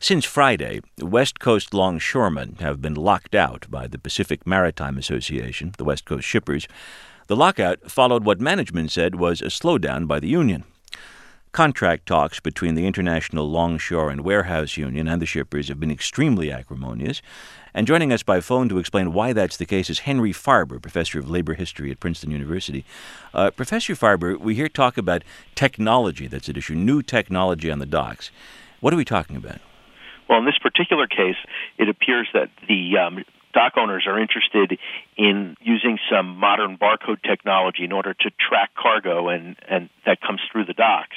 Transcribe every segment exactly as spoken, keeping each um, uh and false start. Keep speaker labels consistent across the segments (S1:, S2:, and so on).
S1: Since Friday, West Coast longshoremen have been locked out by the Pacific Maritime Association, the West Coast shippers. The lockout followed what management said was a slowdown by the union. Contract talks between the International Longshore and Warehouse Union and the shippers have been extremely acrimonious. And joining us by phone to explain why that's the case is Henry Farber, professor of labor history at Princeton University. Uh, Professor Farber, we hear talk about technology that's at issue, new technology on the docks. What are we talking about?
S2: Well, in this particular case, it appears that the um, dock owners are interested in using some modern barcode technology in order to track cargo and, and that comes through the docks.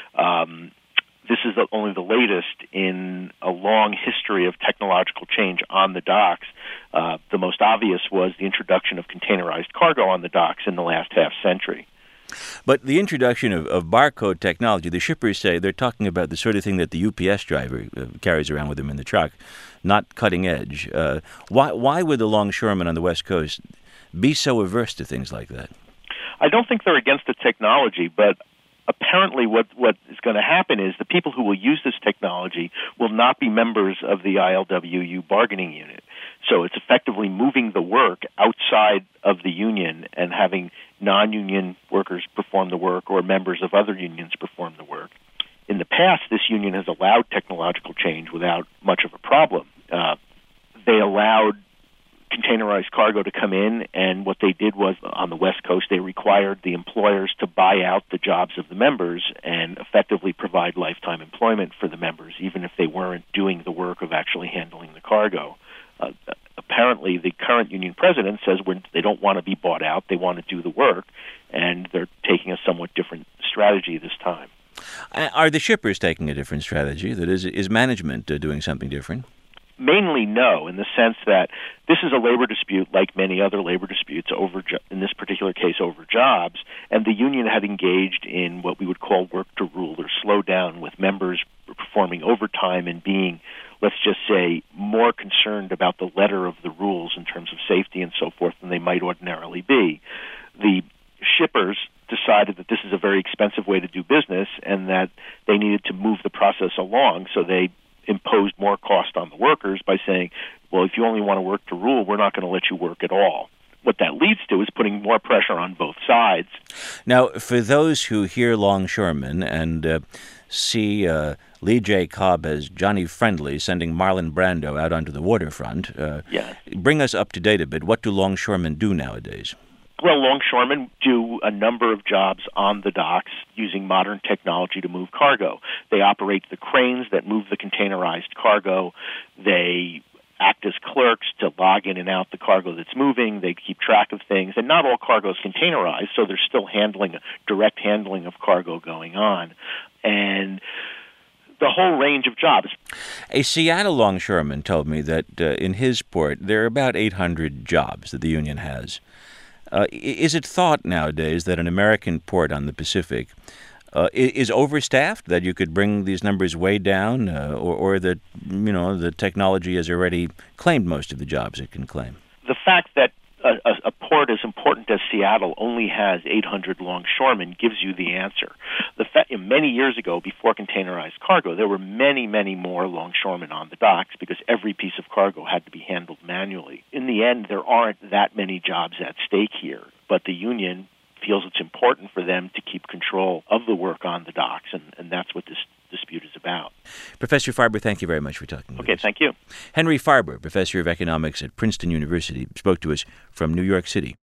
S2: Um, this is the, only the latest in a long history of technological change on the docks. Uh, the most obvious was the introduction of containerized cargo on the docks in the last half century.
S1: But the introduction of, of barcode technology, the shippers say they're talking about the sort of thing that the U P S driver uh, carries around with him in the truck, not cutting edge. Uh, why, why would the longshoremen on the West Coast be so averse to things like that?
S2: I don't think they're against the technology, but apparently what, what is going to happen is the people who will use this technology will not be members of the I L W U bargaining unit. So it's effectively moving the work outside of the union and having non-union workers perform the work or members of other unions perform the work. In the past, this union has allowed technological change without much of a problem. Uh, they allowed containerized cargo to come in, and what they did was, on the West Coast, they required the employers to buy out the jobs of the members and effectively provide lifetime employment for the members, even if they weren't doing the work of actually handling the cargo. Uh, apparently, the current union president says we're, they don't want to be bought out, they want to do the work, and they're taking a somewhat different strategy this time.
S1: Are the shippers taking a different strategy? That is, is management uh, doing something different?
S2: Mainly no, in the sense that this is a labor dispute like many other labor disputes, over jo- in this particular case over jobs, and the union had engaged in what we would call work to rule or slow down, with members performing overtime and being, let's just say, more concerned about the letter of the rules in terms of safety and so forth than they might ordinarily be. The shippers decided that this is a very expensive way to do business and that they needed to move the process along, so they imposed more cost on the workers by saying, well, if you only want to work to rule, we're not going to let you work at all. What that leads to is putting more pressure on both sides.
S1: Now, for those who hear longshoremen and uh, see uh, Lee J. Cobb as Johnny Friendly sending Marlon Brando out onto the waterfront, uh,
S2: yeah.
S1: bring us up to date a bit. What do longshoremen do nowadays?
S2: Well, longshoremen do a number of jobs on the docks using modern technology to move cargo. They operate the cranes that move the containerized cargo. They act as clerks to log in and out the cargo that's moving. They keep track of things. And not all cargo is containerized, so there's still handling, direct handling of cargo going on. And the whole range of jobs.
S1: A Seattle longshoreman told me that uh, in his port there are about eight hundred jobs that the union has. Uh, is it thought nowadays that an American port on the Pacific uh, is overstaffed, that you could bring these numbers way down, uh, or, or that, you know, the technology has already claimed most of the jobs it can claim?
S2: The fact that a, a, a port as important as Seattle only has eight hundred longshoremen gives you the answer. The fact, many years ago, before containerized cargo, there were many, many more longshoremen on the docks because every piece of cargo had to be handled manually. In the end, there aren't that many jobs at stake here, but the union feels it's important for them to keep control of the work on the docks, and, and that's what this dispute is about.
S1: Professor Farber, thank you very much for talking with
S2: Okay,
S1: us.
S2: thank you.
S1: Henry Farber, professor of economics at Princeton University, spoke to us from New York City.